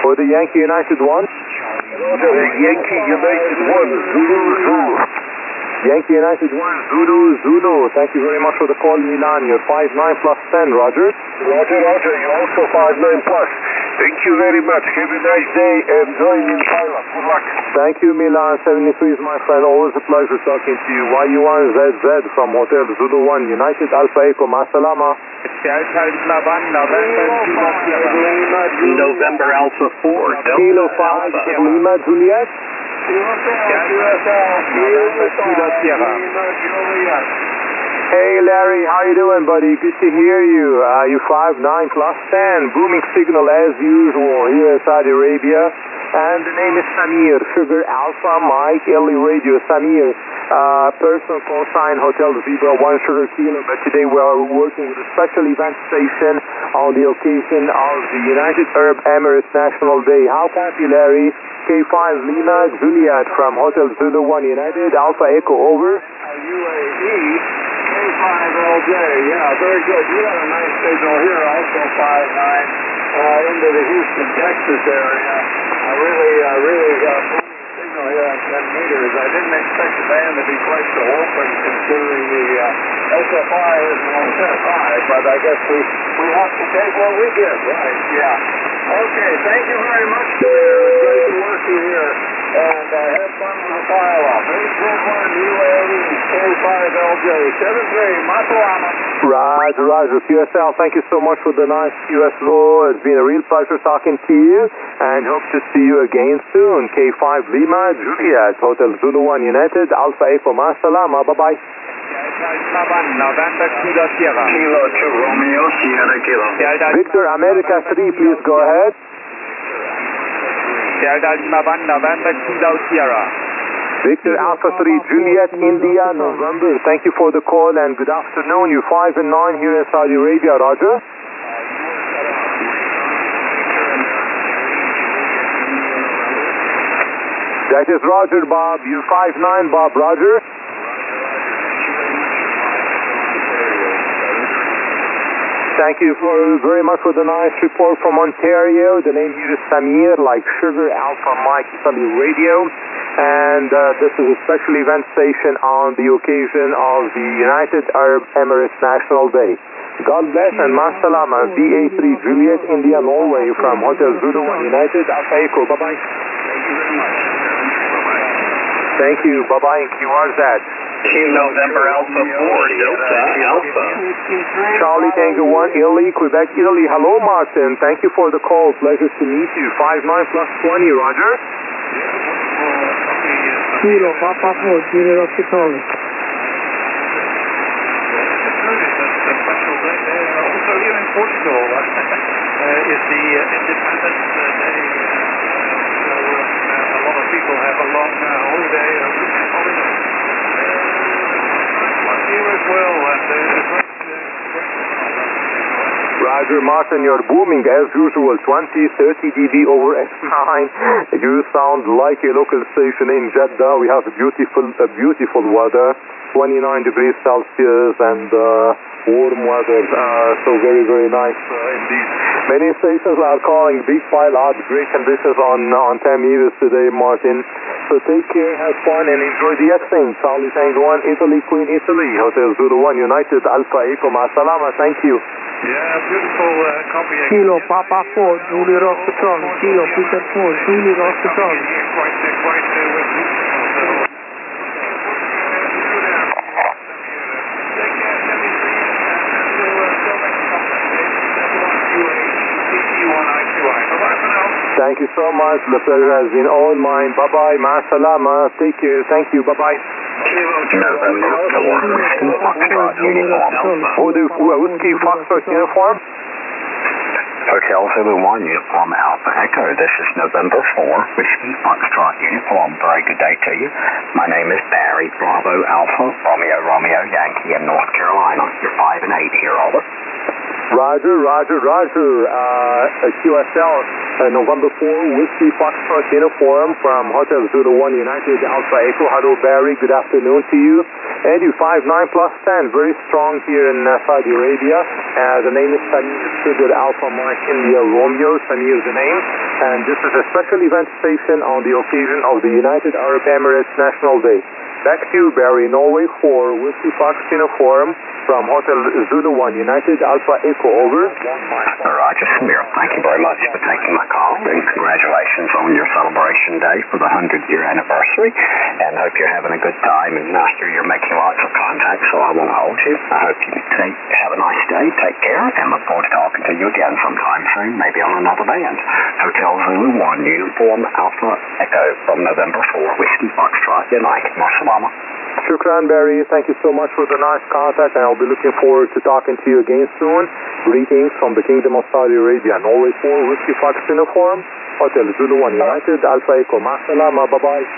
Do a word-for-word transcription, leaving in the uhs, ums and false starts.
For the Yankee United one. Yankee United one, Zulu, Zulu. Yankee United one, Zulu, Zulu. Thank you very much for the call, Milan. You're five nine plus ten, Roger. Roger, Roger. You're also five nine plus. Thank you very much. Have a nice day and join in pilot. Good luck. Thank you, Milan. seventy-three is my friend. Always a pleasure talking to you. Y U one Z Z from Hotel Zulu one, United Alpha Echo. Masalama. November Alpha four, Kilo five, Lima Juliet. Hey Larry, how you doing, buddy? Good to hear you. Uh, you five nine plus ten, booming signal as usual here in Saudi Arabia. And the name is Samir, Sugar Alpha Mike, Ellie Radio. Samir, uh, personal call sign Hotel Zebra one Sugar Kilo. But today we are working with a special event station on the occasion of the United Arab Emirates National Day. How happy, Larry? K five Lima Juliet from Hotel Zulu one United Alpha Echo over. U A E K five L J, yeah, very good. You got a nice signal here, also five nine uh, into the Houston, Texas area. I uh, really, uh, really uh, booming signal here at ten meters. I didn't expect the band to be quite so open considering the uh, S F I isn't on S F I, but I guess we, we have to take what we get, right? Yeah. Okay, thank you very much, Samir. It's great to work you here. And uh, have fun with the pile-up. eight four one U A E K five L J seven three, Masalama. Roger, Roger. Q S L, thank you so much for the nice Q S O. It's been a real pleasure talking to you. And hope to see you again soon. K five Lima, Juliet, Hotel Zulu one United, Alpha Echo, Masalama. Bye-bye. November Kilo Sierra. Kilo two Romeo, Sierra Kilo. Victor, America three, please go ahead. Delta Lima one, November Kilo Sierra. Victor Alpha three, Juliet, India, November. Thank you for the call and good afternoon. You five and nine here in Saudi Arabia, Roger. That is Roger, Bob. You five nine, Bob, Roger. Thank you for, very much for the nice report from Ontario. The name here is Samir, like Sugar Alpha Mike Italy Radio. And uh, this is a special event station on the occasion of the United Arab Emirates National Day. God bless and Masalama, B A three Juliet, India, Norway, from Hotel Zulu one United Alpha Echo. Bye-bye. Thank you. Bye-bye. And Q R Z. November Alpha four, Delta Alpha. Charlie Tango one, Italy, Quebec, Italy. Hello, Martin. Thank you for the call. Pleasure to meet you. five nine plus twenty, Roger. Kilo, Papa four, Junior Hospital. Also here in Portugal uh, is the uh, Independence uh, Day. Uh, so uh, a lot of people have a long uh, holiday, a weekend holiday. Here as well, and uh, great, uh, great. Roger, Martin, you're booming as usual, twenty, thirty D B over X nine. You sound like a local station in Jeddah. We have a beautiful, a beautiful weather, twenty-nine degrees Celsius and uh, warm weather, uh, so very, very nice uh, indeed. Many stations are calling big pile out, great conditions on, on ten meters today, Martin. So take care, have fun, and enjoy the exchange. Charlie Tango one, Italy, Queen Italy, Hotel Zulu one United, Alpha Echo, Masalama, thank you. Yeah, beautiful uh, copy. Kilo, Papa four, Julie Hospital. Kilo, Peter four, Julie Hospital. Quite, uh, quite uh, beautiful. Thank you so much. The pleasure has been all mine. Bye-bye. Ma-salama. Take care. Thank you. Bye-bye. Oh, the Whiskey Foxtrot uniform? Hotel Zulu one, Uniform Alpha Echo. This is November four, Whiskey Foxtrot Uniform. Very good day to you. My name is Barry, Bravo Alpha, Romeo Romeo Yankee in North Carolina. You're five and eight here, over. Roger, Roger, Roger. Uh, Q S L, uh, November four, Whiskey Foxtrot uniform from Hotel Zulu one United Alpha Echo. Hello, Barry. Good afternoon to you. Edu five nine plus ten, very strong here in uh, Saudi Arabia. Uh, the name is Samir Studio Alpha Mike India Romeo. Samir is the name. And this is a special event station on the occasion of the United Arab Emirates National Day. Back to you, Barry, Norway four, Whiskey Fox Uniform from Hotel Zulu one, United Alpha Echo, over. Roger, Samir, thank you very much for taking my call, and congratulations on your celebration day for the hundred-year anniversary, and hope you're having a good time, and I hear you're making lots of contacts, so I won't hold you. I hope you take, have a nice day, take care, and look forward to talking to you again sometime soon, maybe on another band. Hotel Zulu one, Uniform Alpha Echo from November fourth, Whiskey Foxtrot, United, Marsalama. Shukran, Barry. Thank you so much for the nice contact, and I'll be looking forward to talking to you again soon. Greetings from the Kingdom of Saudi Arabia. Norway four, Whiskey Fox Uniform, Hotel Zulu one, United Alpha Echo. Ma salama, bye-bye.